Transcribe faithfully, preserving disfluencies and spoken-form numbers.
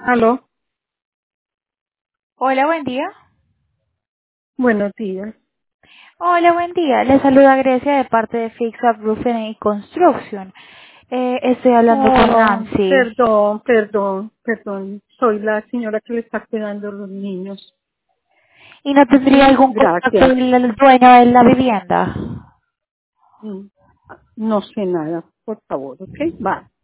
Aló, Hola, buen día. buenos días. Hola, buen día. Le saluda Grecia de parte de Fix Up Roofing y Construction. Eh, estoy hablando con Oh, Nancy. perdón, perdón, perdón. Soy la señora que le está cuidando a los niños. ¿Y no tendría Sí, algún contacto gracias. del el dueño de la vivienda? Mm, No sé nada, por favor, ¿ok? Va.